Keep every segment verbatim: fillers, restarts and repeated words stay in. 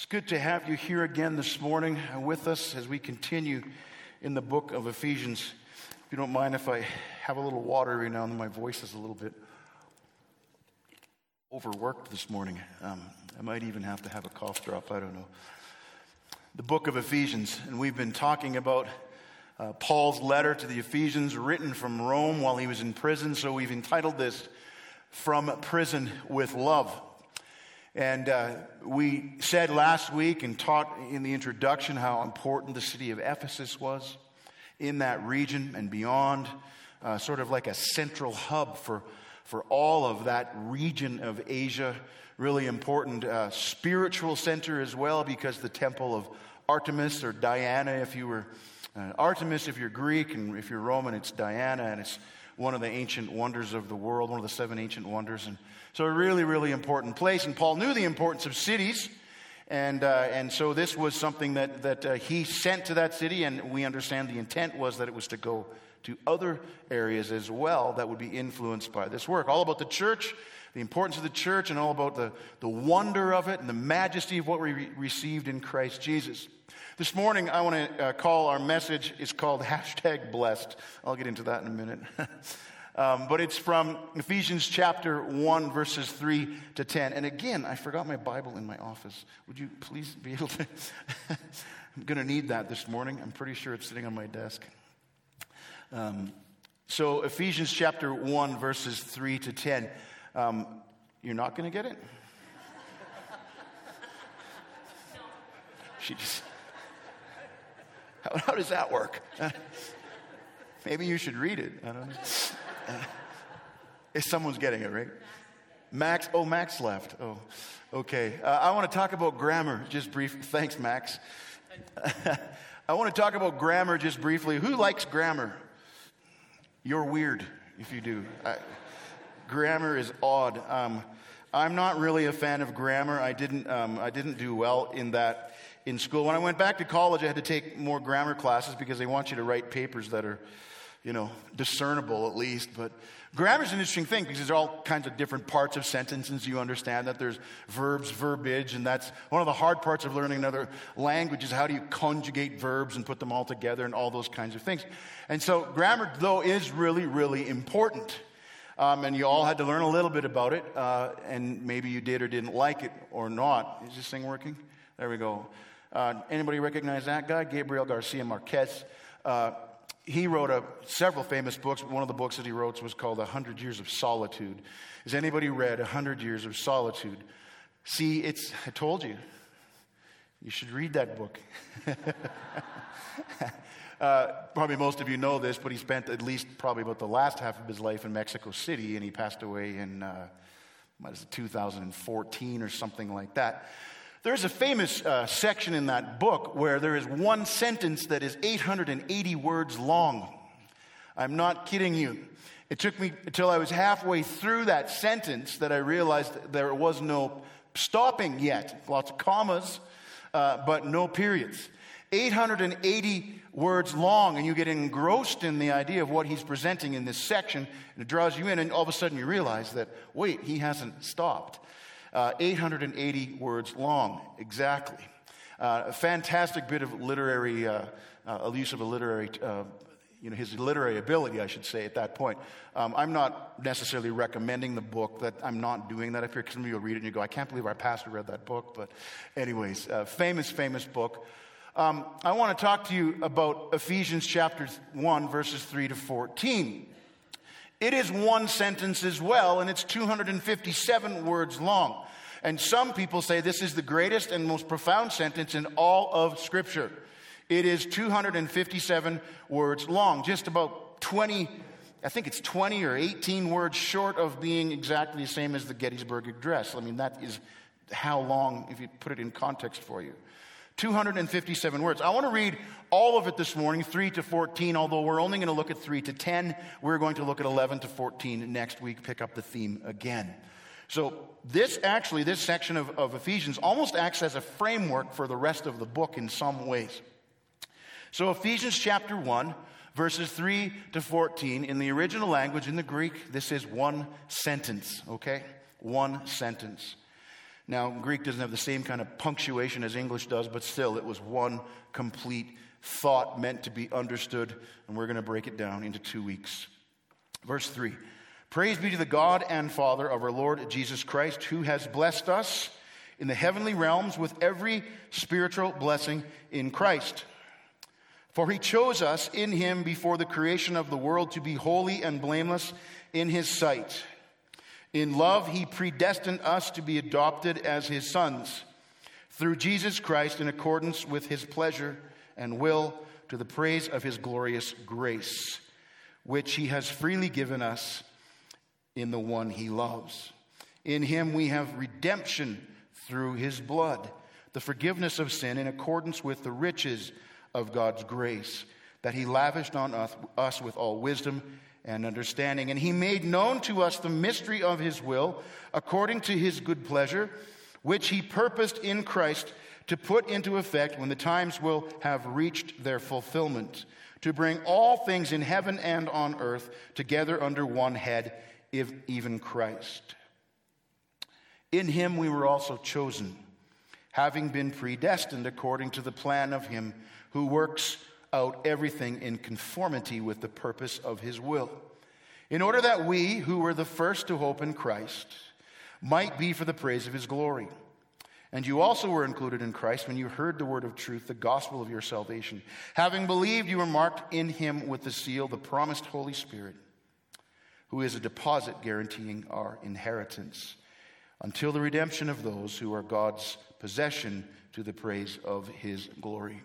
good to have you here again this morning with us as we continue in the book of Ephesians. If you don't mind if I have a little water every now and then, my voice is a little bit overworked this morning. Um, I might even have to have a cough drop, I don't know. The book of Ephesians, and we've been talking about uh, Paul's letter to the Ephesians written from Rome while he was in prison, so we've entitled this, From Prison with Love. And uh, we said last week and taught in the introduction how important the city of Ephesus was in that region and beyond, uh, sort of like a central hub for, for all of that region of Asia. Really important uh, spiritual center as well, because the temple of Artemis, or Diana if you were uh, Artemis if you're Greek, and if you're Roman it's Diana, and it's one of the ancient wonders of the world, one of the seven ancient wonders. And so a really, really important place. And Paul knew the importance of cities. And uh, and so this was something that, that uh, he sent to that city. And we understand the intent was that it was to go to other areas as well that would be influenced by this work. All about the church, the importance of the church, and all about the, the wonder of it and the majesty of what we re- received in Christ Jesus. This morning, I want to uh, call our message, it's called Hashtag Blessed. I'll get into that in a minute. um, but it's from Ephesians chapter one, verses three to ten. And again, I forgot my Bible in my office. Would you please be able to? I'm going to need that this morning. I'm pretty sure it's sitting on my desk. Um, so Ephesians chapter one, verses three to ten. Um, you're not going to get it? She just... How, how does that work? Uh, maybe you should read it. I don't know. Uh, if someone's getting it, right? Max. Oh, Max left. Oh, okay. Uh, I want to talk about grammar just briefly. Thanks, Max. I want to talk about grammar just briefly. Who likes grammar? You're weird if you do. I, grammar is odd. Um, I'm not really a fan of grammar. I didn't. Um, I didn't do well in that. In school. When I went back to college, I had to take more grammar classes because they want you to write papers that are, you know, discernible at least. But grammar is an interesting thing because there's all kinds of different parts of sentences. You understand that there's verbs, verbiage, and that's one of the hard parts of learning another language is how do you conjugate verbs and put them all together and all those kinds of things. And so grammar, though, is really, really important. Um, and you all had to learn a little bit about it, uh, and maybe you did or didn't like it or not. Is this thing working? There we go. Uh, anybody recognize that guy? Gabriel Garcia Marquez. Uh, he wrote a, several famous books. One of the books that he wrote was called A Hundred Years of Solitude. Has anybody read A Hundred Years of Solitude? See, it's, I told you, you should read that book. uh, probably most of you know this, but he spent at least probably about the last half of his life in Mexico City, and he passed away in, uh, what is it, two thousand fourteen or something like that. There's a famous uh, section in that book where there is one sentence that is eight hundred eighty words long. I'm not kidding you. It took me until I was halfway through that sentence that I realized there was no stopping yet. Lots of commas, uh, but no periods. eight hundred eighty words long, and you get engrossed in the idea of what he's presenting in this section, and it draws you in, and all of a sudden you realize that, wait, he hasn't stopped. Uh, eight hundred eighty words long, exactly. Uh, a fantastic bit of literary, uh, uh, use of a literary, uh, you know, his literary ability, I should say, at that point. Um, I'm not necessarily recommending the book. That I'm not doing that up here, because some of you will read it and you go, I can't believe our pastor read that book. But anyways, uh, famous, famous book. Um, I want to talk to you about Ephesians chapter one, verses three to fourteen. It is one sentence as well, and it's two hundred fifty-seven words long. And some people say this is the greatest and most profound sentence in all of Scripture. It is two hundred fifty-seven words long, just about twenty, I think it's twenty or eighteen words short of being exactly the same as the Gettysburg Address. I mean, that is how long, if you put it in context for you. two hundred fifty-seven words. I want to read all of it this morning, three to fourteen, although we're only going to look at three to ten. We're going to look at eleven to fourteen next week, pick up the theme again. So this actually, this section of, of Ephesians almost acts as a framework for the rest of the book in some ways. So Ephesians chapter one, verses three to fourteen, in the original language, in the Greek, this is one sentence, okay? One sentence. Now, Greek doesn't have the same kind of punctuation as English does, but still, it was one complete thought meant to be understood, and we're going to break it down into two weeks. Verse three, praise be to the God and Father of our Lord Jesus Christ, who has blessed us in the heavenly realms with every spiritual blessing in Christ. For he chose us in him before the creation of the world to be holy and blameless in his sight. In love, he predestined us to be adopted as his sons through Jesus Christ in accordance with his pleasure and will, to the praise of his glorious grace, which he has freely given us in the one he loves. In him we have redemption through his blood, the forgiveness of sin in accordance with the riches of God's grace, that he lavished on us, us with all wisdom and understanding. And he made known to us the mystery of his will, according to his good pleasure, which he purposed in Christ to put into effect when the times will have reached their fulfillment, to bring all things in heaven and on earth together under one head, if even Christ. In him we were also chosen, having been predestined according to the plan of him who works out everything in conformity with the purpose of his will, in order that we, who were the first to hope in Christ, might be for the praise of his glory. And you also were included in Christ when you heard the word of truth, the gospel of your salvation. Having believed, you were marked in him with the seal, the promised Holy Spirit, who is a deposit guaranteeing our inheritance until the redemption of those who are God's possession, to the praise of his glory.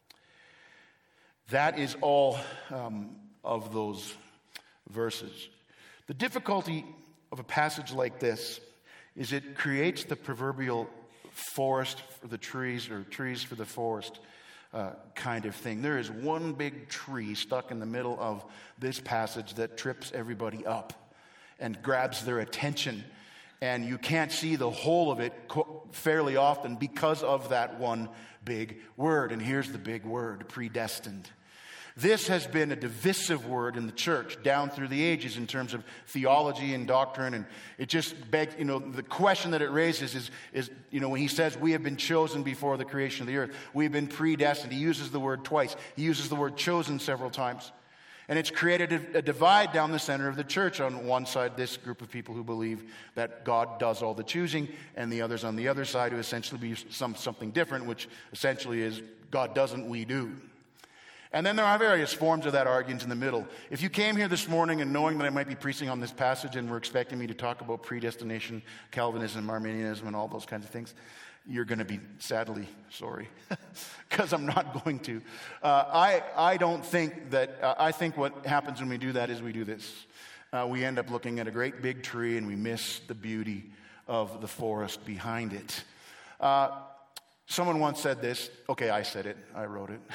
That is all um, of those verses. The difficulty of a passage like this is it creates the proverbial forest for the trees, or trees for the forest uh, kind of thing. There is one big tree stuck in the middle of this passage that trips everybody up and grabs their attention. And you can't see the whole of it fairly often because of that one big word. And here's the big word, predestined. This has been a divisive word in the church down through the ages in terms of theology and doctrine. And it just begs, you know, the question that it raises is, is, you know, when he says we have been chosen before the creation of the earth, we've been predestined. He uses the word twice. He uses the word chosen several times. And it's created a, a divide down the center of the church. On one side, this group of people who believe that God does all the choosing, and the others on the other side who essentially believe some, something different, which essentially is God doesn't, we do. And then there are various forms of that argument in the middle. If you came here this morning and knowing that I might be preaching on this passage and were expecting me to talk about predestination, Calvinism, Arminianism, and all those kinds of things, you're going to be sadly sorry, because I'm not going to. Uh, I, I don't think that, uh, I think what happens when we do that is we do this. Uh, we end up looking at a great big tree and we miss the beauty of the forest behind it. Uh, someone once said this. Okay, I said it. I wrote it.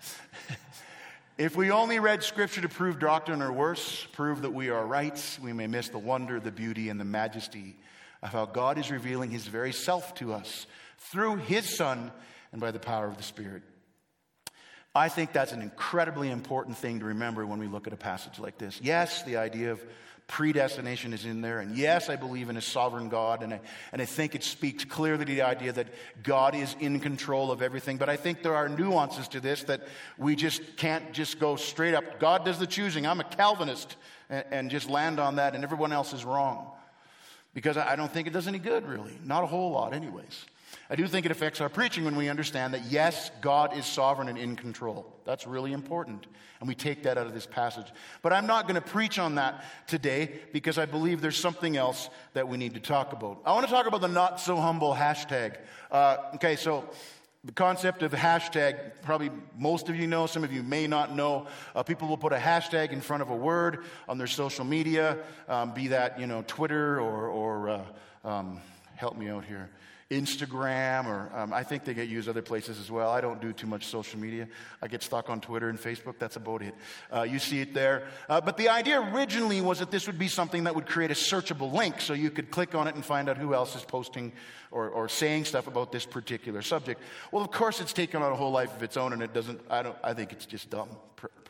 If we only read Scripture to prove doctrine, or worse, prove that we are right, we may miss the wonder, the beauty, and the majesty of how God is revealing his very self to us through his Son and by the power of the Spirit. I think that's an incredibly important thing to remember when we look at a passage like this. Yes, the idea of predestination is in there, and yes, I believe in a sovereign God, and I, and I think it speaks clearly to the idea that God is in control of everything. But I think there are nuances to this that we just can't just go straight up, God does the choosing, I'm a Calvinist, and, and just land on that, and everyone else is wrong. Because I don't think it does any good, really. Not a whole lot, anyways. I do think it affects our preaching when we understand that, yes, God is sovereign and in control. That's really important. And we take that out of this passage. But I'm not going to preach on that today because I believe there's something else that we need to talk about. I want to talk about the not so humble hashtag. Uh, okay, so the concept of hashtag, probably most of you know, some of you may not know. Uh, people will put a hashtag in front of a word on their social media, um, be that, you know, Twitter or, or uh, um, help me out here, Instagram, or um, I think they get used other places as well. I don't do too much social media. I get stuck on Twitter and Facebook. That's about it. Uh, you see it there. Uh, but the idea originally was that this would be something that would create a searchable link so you could click on it and find out who else is posting or, or saying stuff about this particular subject. Well, of course, it's taken on a whole life of its own, and it doesn't, I don't, I think it's just dumb, per-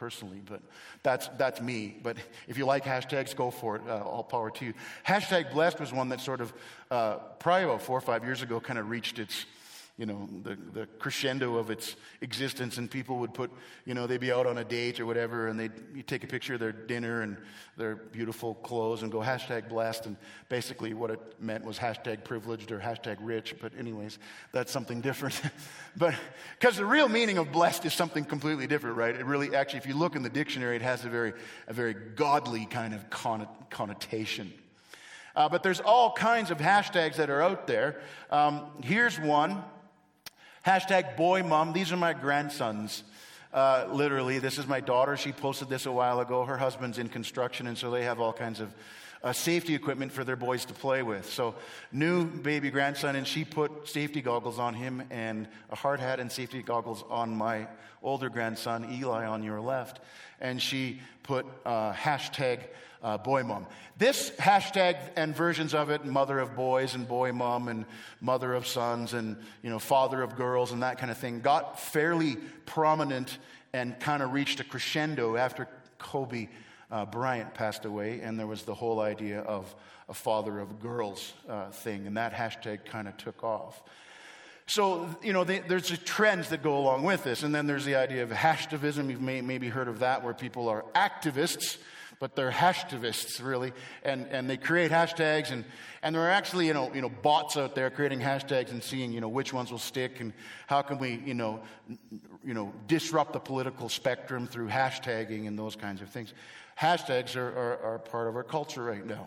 personally, but that's that's me. But if you like hashtags, go for it. Uh, all power to you. Hashtag blessed was one that sort of, uh, probably about four or five years ago, kind of reached its, you know, the, the crescendo of its existence, and people would put, you know, they'd be out on a date or whatever, and they'd you take a picture of their dinner and their beautiful clothes and go hashtag blessed, and basically what it meant was hashtag privileged or hashtag rich, but anyways, that's something different. But, because the real meaning of blessed is something completely different, right? It really, actually, if you look in the dictionary, it has a very, a very godly kind of connotation. Uh, but there's all kinds of hashtags that are out there. Um, here's one. Hashtag boy mom. These are my grandsons. Uh, literally, this is my daughter. She posted this a while ago. Her husband's in construction, and so they have all kinds of uh, safety equipment for their boys to play with. So, new baby grandson, and she put safety goggles on him and a hard hat and safety goggles on my older grandson, Eli, on your left. And she put uh, hashtag Uh, boy mom. This hashtag and versions of it, mother of boys and boy mom and mother of sons and, you know, father of girls and that kind of thing, got fairly prominent and kind of reached a crescendo after Kobe uh, Bryant passed away, and there was the whole idea of a father of girls uh, thing, and that hashtag kind of took off. So, you know, they, there's the trends that go along with this, and then there's the idea of hashtivism. You've may, maybe heard of that, where people are activists, but they're hashtivists, really, and, and they create hashtags, and, and there are actually, you know, you know, bots out there creating hashtags and seeing, you know, which ones will stick, and how can we, you know, you know, disrupt the political spectrum through hashtagging and those kinds of things. Hashtags are, are, are part of our culture right now.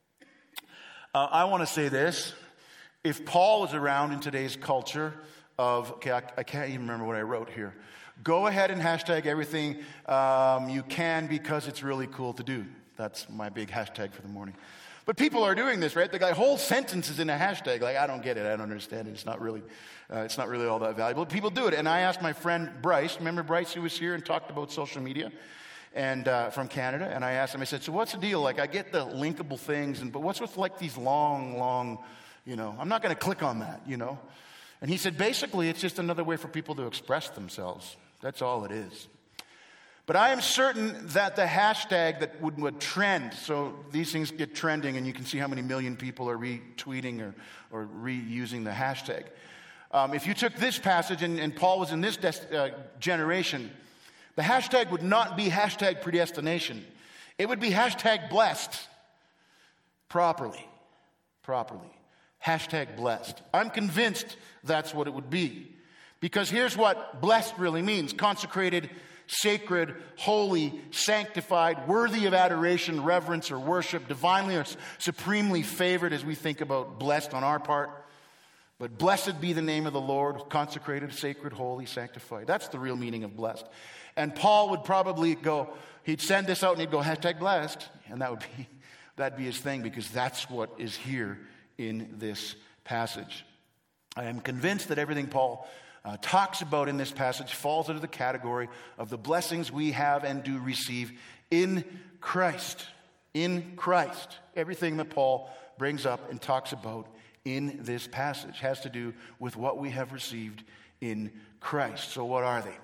Uh, I want to say this. If Paul was around in today's culture of, okay, I, I can't even remember what I wrote here. Go ahead and hashtag everything um, you can, because it's really cool to do. That's my big hashtag for the morning. But people are doing this, right? The guy, whole sentence is in a hashtag. Like, I don't get it. I don't understand it. It's not really, uh, it's not really all that valuable. People do it. And I asked my friend Bryce, remember Bryce who was here and talked about social media and uh, from Canada? And I asked him, I said, so what's the deal? Like, I get the linkable things, and but what's with like these long, long, you know, I'm not going to click on that, you know? And he said, basically, it's just another way for people to express themselves. That's all it is. But I am certain that the hashtag that would, would trend, so these things get trending, and you can see how many million people are retweeting or, or reusing the hashtag. Um, if you took this passage, and, and Paul was in this des- uh, generation, the hashtag would not be hashtag predestination. It would be hashtag blessed. Properly. Properly. Hashtag blessed. I'm convinced that's what it would be. Because here's what blessed really means. Consecrated, sacred, holy, sanctified, worthy of adoration, reverence, or worship, divinely or supremely favored, as we think about blessed on our part. But blessed be the name of the Lord, consecrated, sacred, holy, sanctified. That's the real meaning of blessed. And Paul would probably go, he'd send this out and he'd go, hashtag blessed. And that would be, that'd be his thing, because that's what is here in this passage. I am convinced that everything Paul Uh, talks about in this passage falls into the category of the blessings we have and do receive in Christ. In Christ. Everything that Paul brings up and talks about in this passage has to do with what we have received in Christ. So what are they?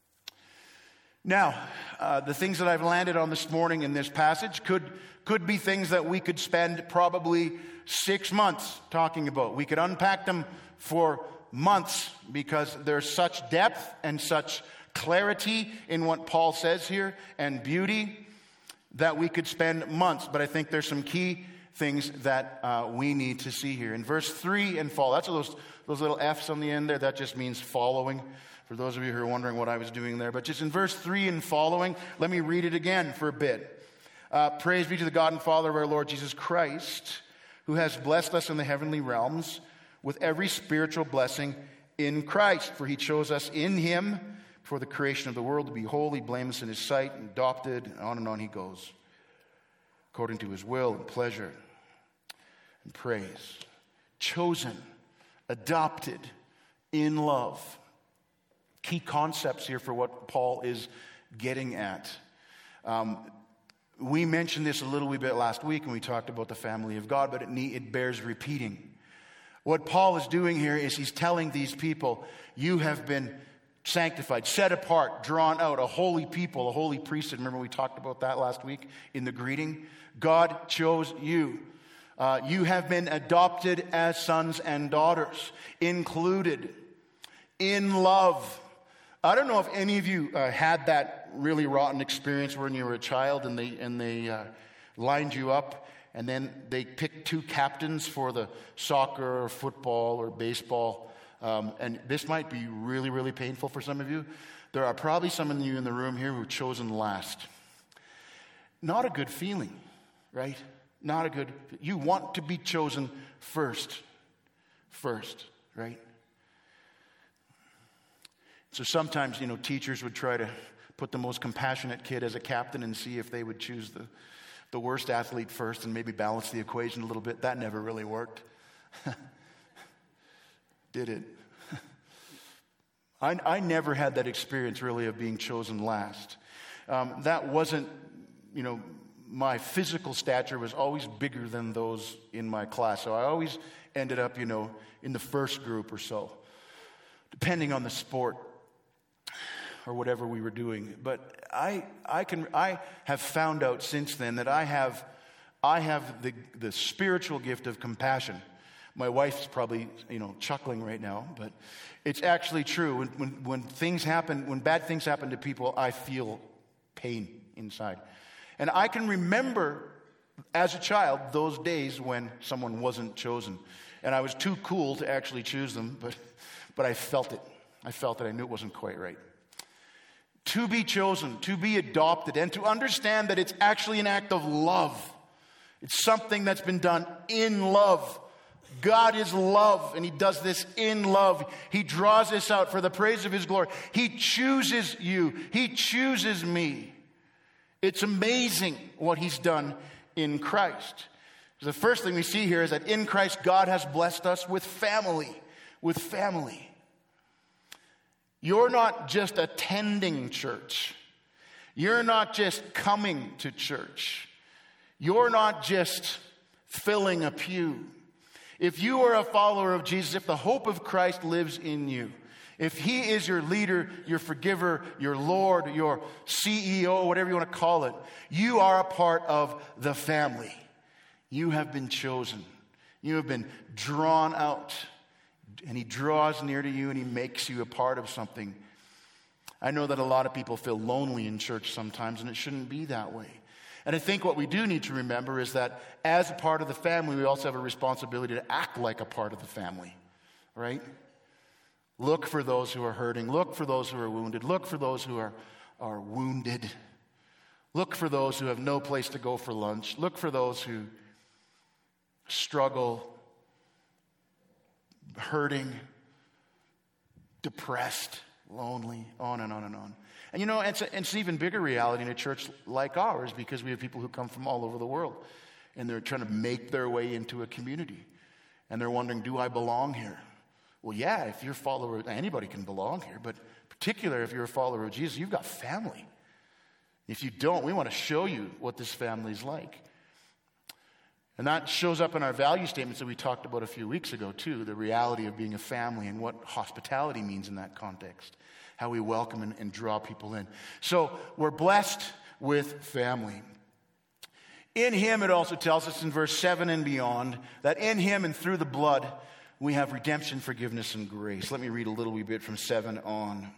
Now, uh, the things that I've landed on this morning in this passage could, could be things that we could spend probably six months talking about. We could unpack them for months, because there's such depth and such clarity in what Paul says here, and beauty, that we could spend months. But I think there's some key things that uh, we need to see here. In verse three and follow, that's those, those little F's on the end there, that just means following, for those of you who are wondering what I was doing there. But just in verse three and following, let me read it again for a bit. Uh, Praise be to the God and Father of our Lord Jesus Christ, who has blessed us in the heavenly realms with every spiritual blessing in Christ. For he chose us in him before the creation of the world to be holy, blameless in his sight, and adopted, and on and on he goes, according to his will and pleasure and praise. Chosen, adopted, in love. Key concepts here for what Paul is getting at. Um, we mentioned this a little wee bit last week when we talked about the family of God, but it, need, it bears repeating. What Paul is doing here is he's telling these people, you have been sanctified, set apart, drawn out, a holy people, a holy priesthood. Remember we talked about that last week in the greeting? God chose you. Uh, you have been adopted as sons and daughters, included in love. I don't know if any of you uh, had that really rotten experience when you were a child and they and they uh, lined you up and then they picked two captains for the soccer or football or baseball. Um, and this might be really, really painful for some of you. There are probably some of you in the room here who were chosen last. Not a good feeling, right? Not a good, you want to be chosen first. First, right? So sometimes, you know, teachers would try to put the most compassionate kid as a captain and see if they would choose the, the worst athlete first and maybe balance the equation a little bit. That never really worked. Did it? I, I never had that experience really of being chosen last. Um, that wasn't, you know, my physical stature was always bigger than those in my class. So I always ended up, you know, in the first group or so, depending on the sport or whatever we were doing. But I I can I have found out since then that I have I have the the spiritual gift of compassion. My wife's probably, you know, chuckling right now, but it's actually true. When when when things happen, when bad things happen to people, I feel pain inside. And I can remember as a child those days when someone wasn't chosen. And I was too cool to actually choose them, but but I felt it. I felt it. I knew it wasn't quite right. To be chosen, to be adopted, and to understand that it's actually an act of love. It's something that's been done in love. God is love, and he does this in love. He draws this out for the praise of his glory. He chooses you. He chooses me. It's amazing what he's done in Christ. The first thing we see here is that in Christ, God has blessed us with family. With family. You're not just attending church. You're not just coming to church. You're not just filling a pew. If you are a follower of Jesus, if the hope of Christ lives in you, if he is your leader, your forgiver, your Lord, your C E O, whatever you want to call it, you are a part of the family. You have been chosen. You have been drawn out. And he draws near to you and he makes you a part of something. I know that a lot of people feel lonely in church sometimes, and it shouldn't be that way. And I think what we do need to remember is that as a part of the family, we also have a responsibility to act like a part of the family, right? Look for those who are hurting. Look for those who are wounded. Look for those who are, are wounded. Look for those who have no place to go for lunch. Look for those who struggle, hurting, depressed, lonely, on and on and on. And you know, it's, a, it's an even bigger reality in a church like ours because we have people who come from all over the world and they're trying to make their way into a community. And they're wondering, do I belong here? Well, yeah, if you're a follower, anybody can belong here, but particularly if you're a follower of Jesus, you've got family. If you don't, we want to show you what this family is like. And that shows up in our value statements that we talked about a few weeks ago, too, the reality of being a family and what hospitality means in that context, how we welcome and, and draw people in. So we're blessed with family. In him, it also tells us in verse seven and beyond, that in him and through the blood, we have redemption, forgiveness, and grace. Let me read a little wee bit from seven on.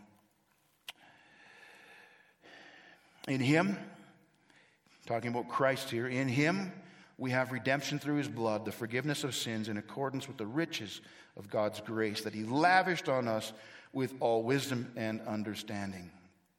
In him, talking about Christ here, in him we have redemption through his blood, the forgiveness of sins in accordance with the riches of God's grace that he lavished on us with all wisdom and understanding.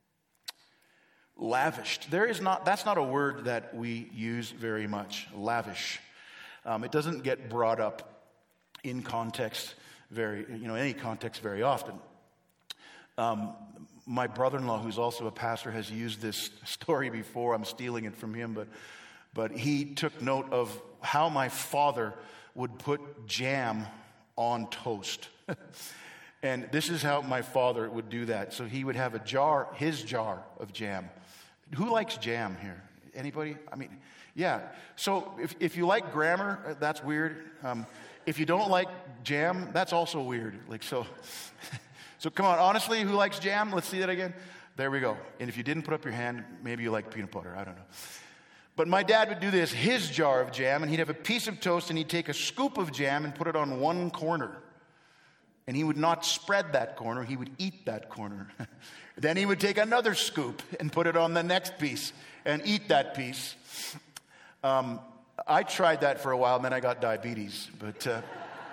Lavished. There is not, that's not a word that we use very much, lavish. Um, it doesn't get brought up in context very, you know, any context very often. Um, my brother-in-law, who's also a pastor, has used this story before. I'm stealing it from him, but but he took note of how my father would put jam on toast. And this is how my father would do that. So he would have a jar, his jar of jam. Who likes jam here? Anybody? I mean, yeah. So if, if you like grammar, that's weird. Um, if you don't like jam, that's also weird. Like so, So come on, honestly, who likes jam? Let's see that again. There we go. And if you didn't put up your hand, maybe you like peanut butter. I don't know. But my dad would do this, his jar of jam, and he'd have a piece of toast, and he'd take a scoop of jam and put it on one corner. And he would not spread that corner. He would eat that corner. Then he would take another scoop and put it on the next piece and eat that piece. Um, I tried that for a while, and then I got diabetes. But... Uh,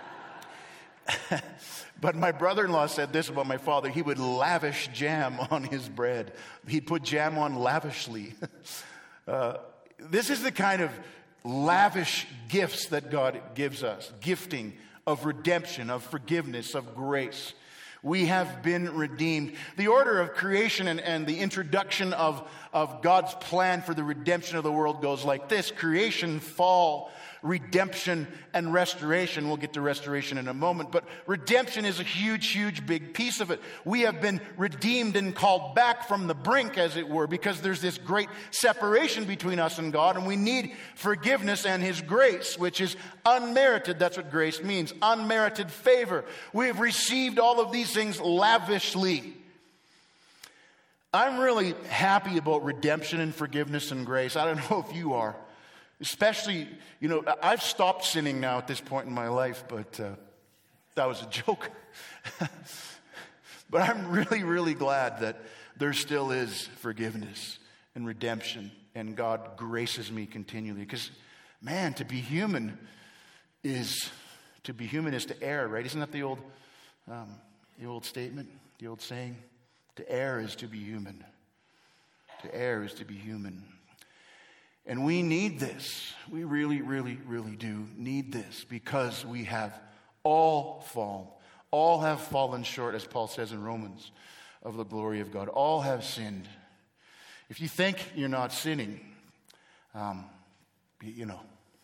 But my brother-in-law said this about my father. He would lavish jam on his bread. He'd put jam on lavishly. uh, this is the kind of lavish gifts that God gives us. Gifting of redemption, of forgiveness, of grace. We have been redeemed. The order of creation and, and the introduction of, of God's plan for the redemption of the world goes like this. Creation, fall, redemption, and restoration. We'll get to restoration in a moment, but redemption is a huge, huge, big piece of it. We have been redeemed and called back from the brink, as it were, because there's this great separation between us and God, and we need forgiveness and His grace, which is unmerited. That's what grace means, unmerited favor. We have received all of these things lavishly. I'm really happy about redemption and forgiveness and grace. I don't know if you are. Especially, you know, I've stopped sinning now at this point in my life, but uh, that was a joke. But I'm really, really glad that there still is forgiveness and redemption, and God graces me continually. Because, man, to be human is to be human is to err, right? Isn't that the old, um, the old statement, the old saying? To err is to be human. To err is to be human. And we need this. We really, really, really do need this because we have all fallen. All have fallen short, as Paul says in Romans, of the glory of God. All have sinned. If you think you're not sinning, um, you know,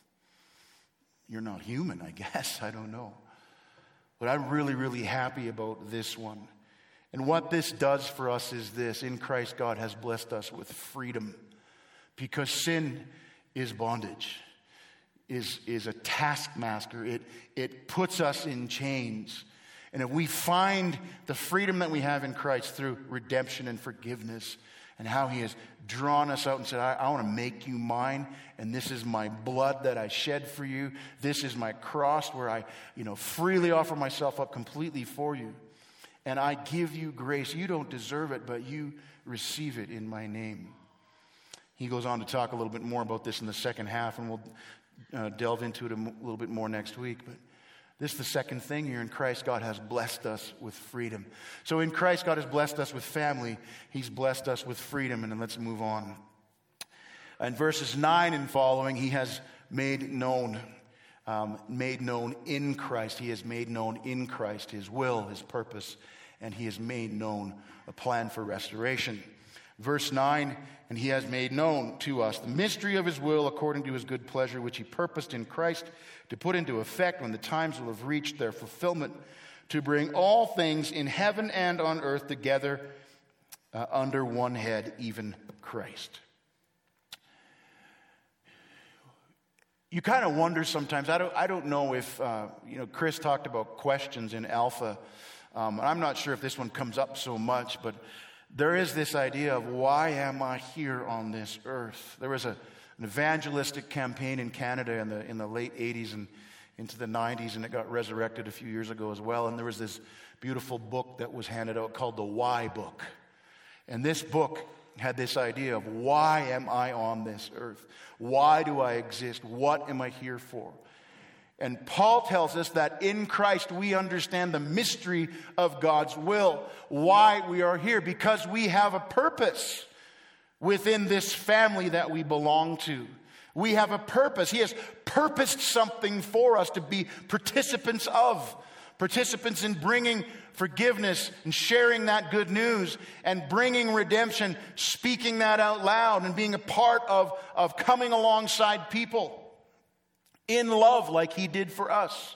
you're not human, I guess. I don't know. But I'm really, really happy about this one. And what this does for us is this. In Christ, God has blessed us with freedom. Because sin is bondage, is, is a taskmaster. It, it puts us in chains. And if we find the freedom that we have in Christ through redemption and forgiveness and how He has drawn us out and said, I, I want to make you mine, and this is my blood that I shed for you. This is my cross where I, you know, freely offer myself up completely for you. And I give you grace. You don't deserve it, but you receive it in my name. He goes on to talk a little bit more about this in the second half, and we'll uh, delve into it a m- little bit more next week. But this is the second thing here. In Christ, God has blessed us with freedom. So in Christ, God has blessed us with family. He's blessed us with freedom. And then let's move on. In verses nine and following, He has made known, um, made known in Christ. He has made known in Christ His will, His purpose, and He has made known a plan for restoration. Verse nine, and He has made known to us the mystery of His will according to His good pleasure, which He purposed in Christ to put into effect when the times will have reached their fulfillment, to bring all things in heaven and on earth together uh, under one head, even Christ. You kind of wonder sometimes, I don't, I don't know if, uh, you know, Chris talked about questions in Alpha. Um, I'm not sure if this one comes up so much, but there is this idea of why am I here on this earth? There was a, an evangelistic campaign in Canada in the in the late eighties and into the nineties, and it got resurrected a few years ago as well. And there was this beautiful book that was handed out called the Why Book. And this book had this idea of why am I on this earth? Why do I exist? What am I here for? And Paul tells us that in Christ we understand the mystery of God's will, why we are here, because we have a purpose within this family that we belong to. We have a purpose. He has purposed something for us to be participants of, participants in bringing forgiveness and sharing that good news and bringing redemption, speaking that out loud and being a part of, of coming alongside people in love like He did for us.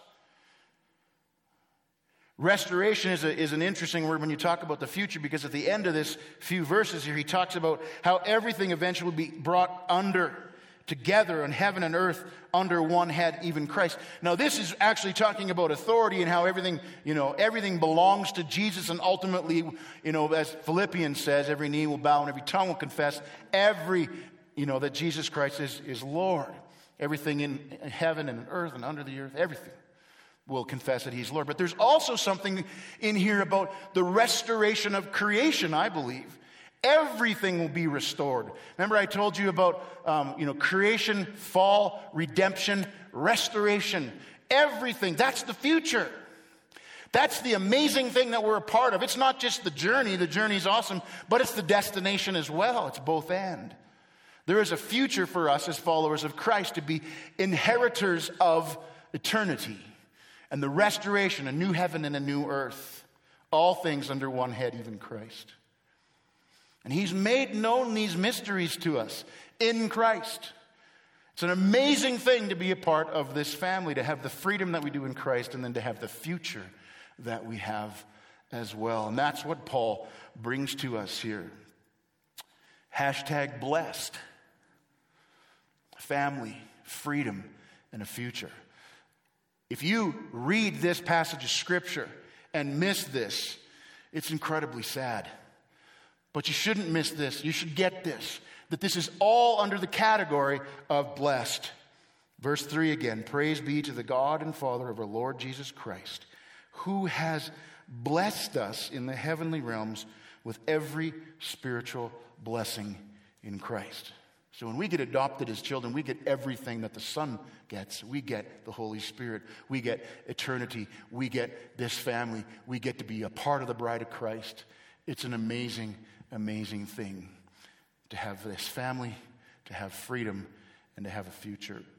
Restoration is, a, is an interesting word when you talk about the future, because at the end of this few verses here, he talks about how everything eventually will be brought under together in heaven and earth under one head, even Christ. Now, this is actually talking about authority and how everything, you know, everything belongs to Jesus, and ultimately, you know, as Philippians says, every knee will bow and every tongue will confess every, you know, that Jesus Christ is, is Lord. Everything in heaven and earth and under the earth, everything will confess that he's Lord. But there's also something in here about the restoration of creation, I believe. Everything will be restored. Remember I told you about, um, you know, creation, fall, redemption, restoration. Everything. That's the future. That's the amazing thing that we're a part of. It's not just the journey. The journey's awesome, but it's the destination as well. It's both and. There is a future for us as followers of Christ to be inheritors of eternity and the restoration, a new heaven and a new earth. All things under one head, even Christ. And he's made known these mysteries to us in Christ. It's an amazing thing to be a part of this family, to have the freedom that we do in Christ, and then to have the future that we have as well. And that's what Paul brings to us here. Hashtag blessed. Family, freedom, and a future. If you read this passage of Scripture and miss this, it's incredibly sad. But you shouldn't miss this. You should get this. That this is all under the category of blessed. Verse three again. Praise be to the God and Father of our Lord Jesus Christ, who has blessed us in the heavenly realms with every spiritual blessing in Christ. So when we get adopted as children, we get everything that the Son gets. We get the Holy Spirit. We get eternity. We get this family. We get to be a part of the bride of Christ. It's an amazing, amazing thing to have this family, to have freedom, and to have a future.